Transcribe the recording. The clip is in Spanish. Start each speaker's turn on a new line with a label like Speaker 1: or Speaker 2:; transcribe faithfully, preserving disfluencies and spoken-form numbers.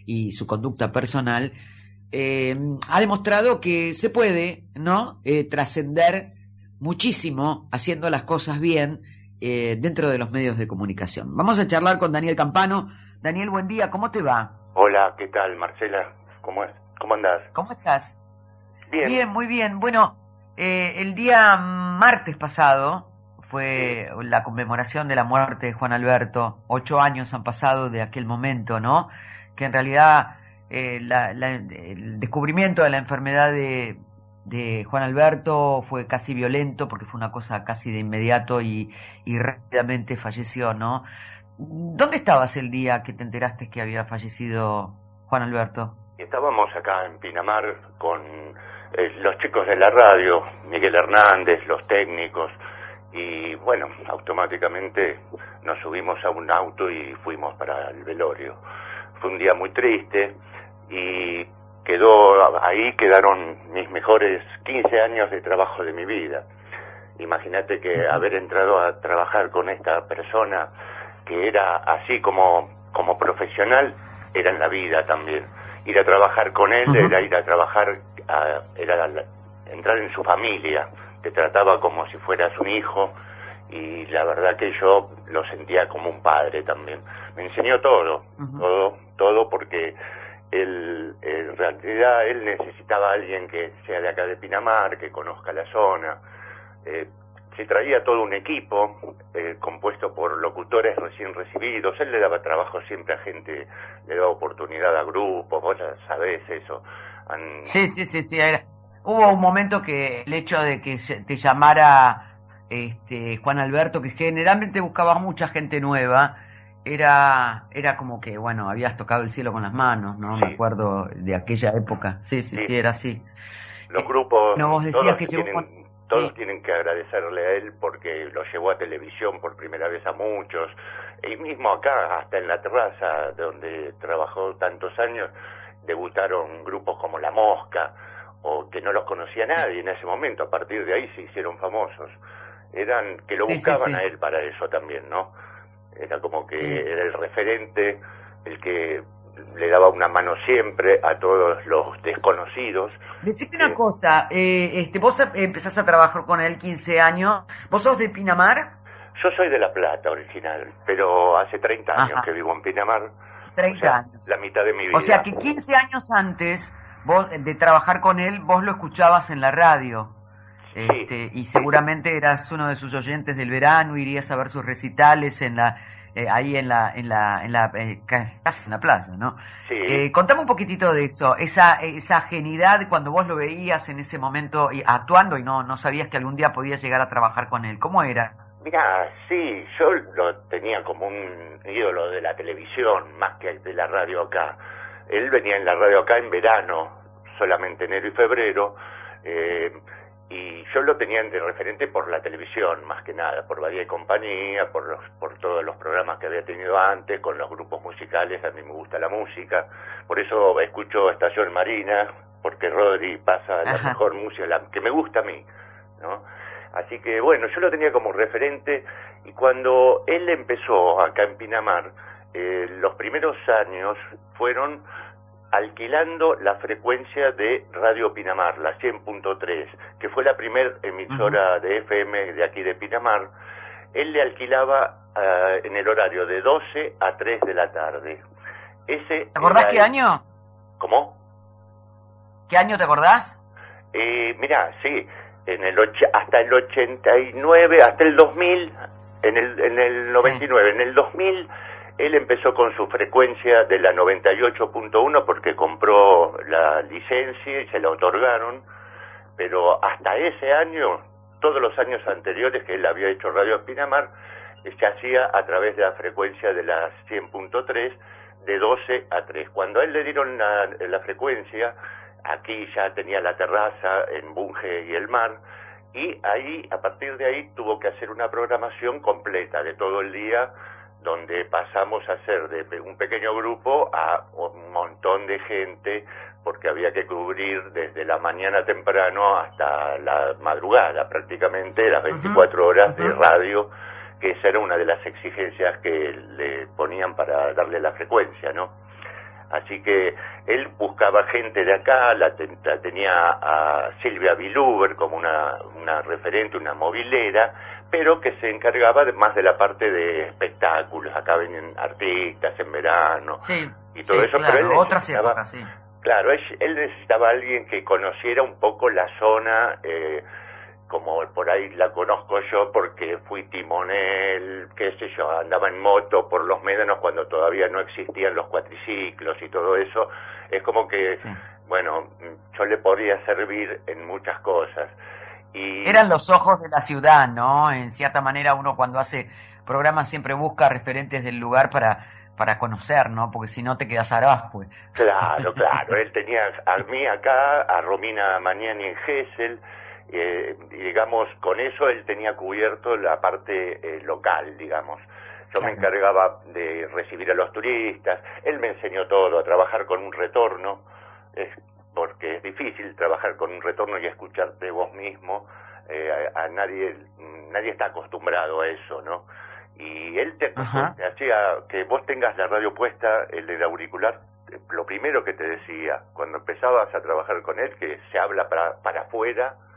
Speaker 1: y su conducta personal, eh, ha demostrado que se puede, ¿no? Eh, trascender muchísimo haciendo las cosas bien eh, dentro de los medios de comunicación. Vamos a charlar con Daniel Campano. Daniel, buen día, ¿cómo te va?
Speaker 2: Hola, ¿qué tal, Marcela? ¿Cómo es? ¿Cómo andás?
Speaker 1: ¿Cómo estás?
Speaker 2: Bien.
Speaker 1: Bien, muy bien. Bueno, eh, el día martes pasado fue sí. la conmemoración de la muerte de Juan Alberto. Ocho años han pasado de aquel momento, ¿no? Que en realidad eh, la, la, el descubrimiento de la enfermedad de, de Juan Alberto fue casi violento porque fue una cosa casi de inmediato y, y rápidamente falleció, ¿no? ¿Dónde estabas el día que te enteraste que había fallecido Juan Alberto?
Speaker 2: Estábamos acá en Pinamar con eh, los chicos de la radio, Miguel Hernández, los técnicos, y bueno, automáticamente nos subimos a un auto y fuimos para el velorio. Fue un día muy triste y quedó ahí quedaron mis mejores quince años de trabajo de mi vida. Imagínate que haber entrado a trabajar con esta persona que era así como, como profesional, era en la vida también. Ir a trabajar con él, uh-huh. era ir a trabajar, a, era a, entrar en su familia, te trataba como si fueras un hijo, y la verdad que yo lo sentía como un padre también. Me enseñó todo, uh-huh. todo, todo, porque él, en realidad él necesitaba a alguien que sea de acá de Pinamar, que conozca la zona. Eh, se traía todo un equipo eh, compuesto por locutores recién recibidos. Él le daba trabajo siempre a gente, le daba oportunidad a grupos, vos ya sabés eso. Han...
Speaker 1: Sí, sí, sí, sí. Era... Hubo un momento que el hecho de que te llamara este, Juan Alberto, que generalmente buscaba mucha gente nueva, era era como que, bueno, habías tocado el cielo con las manos, ¿no? Sí. Me acuerdo de aquella época. Sí, sí, sí, sí era así.
Speaker 2: Los grupos,
Speaker 1: no, vos decías que
Speaker 2: tienen...
Speaker 1: llevó...
Speaker 2: Todos
Speaker 1: sí.
Speaker 2: tienen que agradecerle a él porque lo llevó a televisión por primera vez a muchos. Y mismo acá, hasta en la terraza donde trabajó tantos años, debutaron grupos como La Mosca, o que no los conocía nadie sí. en ese momento. A partir de ahí se hicieron famosos. Eran que lo sí, buscaban sí, sí. a él para eso también, ¿no? Era como que sí. era el referente, el que le daba una mano siempre a todos los desconocidos.
Speaker 1: Decime una eh, cosa, eh, este, vos empezás a trabajar con él quince años, ¿vos sos de Pinamar?
Speaker 2: Yo soy de La Plata original, pero hace treinta años Ajá. que vivo en Pinamar.
Speaker 1: treinta
Speaker 2: o sea,
Speaker 1: años.
Speaker 2: La mitad de mi vida.
Speaker 1: O sea que quince años antes vos de trabajar con él, vos lo escuchabas en la radio.
Speaker 2: Sí.
Speaker 1: Este, y seguramente eras uno de sus oyentes del verano, irías a ver sus recitales en la eh, ahí en la en la en la eh, casi en la playa, ¿no?
Speaker 2: Sí.
Speaker 1: Eh, contame un poquitito de eso, esa esa genialidad cuando vos lo veías en ese momento y, actuando y no no sabías que algún día podías llegar a trabajar con él. ¿Cómo era?
Speaker 2: Mira, sí, yo lo tenía como un ídolo de la televisión más que de la radio acá. Él venía en la radio acá en verano, solamente enero y febrero. Eh, Y yo lo tenía de referente por la televisión, más que nada, por Badía y Compañía, por los, por todos los programas que había tenido antes, con los grupos musicales. A mí me gusta la música, por eso escucho Estación Marina, porque Rodri pasa la Ajá. mejor música, la que me gusta a mí, ¿no? Así que bueno, yo lo tenía como referente, y cuando él empezó acá en Pinamar, eh, los primeros años fueron alquilando la frecuencia de Radio Pinamar, la cien punto tres, que fue la primer emisora uh-huh. de F M de aquí de Pinamar. Él le alquilaba uh, en el horario de doce a tres de la tarde. Ese
Speaker 1: ¿Te acordás qué
Speaker 2: el...
Speaker 1: año?
Speaker 2: ¿Cómo?
Speaker 1: ¿Qué año te acordás?
Speaker 2: Eh, mirá, sí, en el och... hasta el ochenta y nueve, hasta el dos mil, en el, en el noventa y nueve, sí. en el dos mil... Él empezó con su frecuencia de la noventa y ocho punto uno porque compró la licencia y se la otorgaron, pero hasta ese año, todos los años anteriores que él había hecho Radio Pinamar, se hacía a través de la frecuencia de la cien punto tres, de doce a tres. Cuando a él le dieron la, la frecuencia, aquí ya tenía la terraza en Bunge y el mar, y ahí, a partir de ahí, tuvo que hacer una programación completa de todo el día, donde pasamos a ser de un pequeño grupo a un montón de gente, porque había que cubrir desde la mañana temprano hasta la madrugada, prácticamente las veinticuatro horas de radio, que esa era una de las exigencias que le ponían para darle la frecuencia, ¿no? Así que él buscaba gente de acá, la, ten, la tenía a Silvia Viluber como una, una referente, una movilera, pero que se encargaba de, más de la parte de espectáculos. Acá venían artistas en verano
Speaker 1: sí,
Speaker 2: y todo
Speaker 1: sí,
Speaker 2: eso,
Speaker 1: claro,
Speaker 2: pero él
Speaker 1: otras épocas, sí.
Speaker 2: Claro, él, él necesitaba a alguien que conociera un poco la zona, eh, como por ahí la conozco yo porque fui timonel, qué sé yo, andaba en moto por los médanos cuando todavía no existían los cuatriciclos y todo eso. Es como que, sí. bueno, yo le podría servir en muchas cosas. Y
Speaker 1: eran los ojos de la ciudad, ¿no? En cierta manera uno cuando hace programas siempre busca referentes del lugar para para conocer, ¿no? Porque si no te quedas arafue.
Speaker 2: Claro, claro. Él tenía a mí acá, a Romina Magnani en Gesell, eh, y digamos, con eso él tenía cubierto la parte eh, local, digamos. Yo claro. me encargaba de recibir a los turistas, él me enseñó todo, a trabajar con un retorno, es, porque es difícil trabajar con un retorno y escucharte vos mismo, eh, a, a nadie, nadie está acostumbrado a eso, ¿no? Y él te, te hacía que vos tengas la radio puesta, el del auricular, lo primero que te decía, cuando empezabas a trabajar con él, que se habla para, para afuera,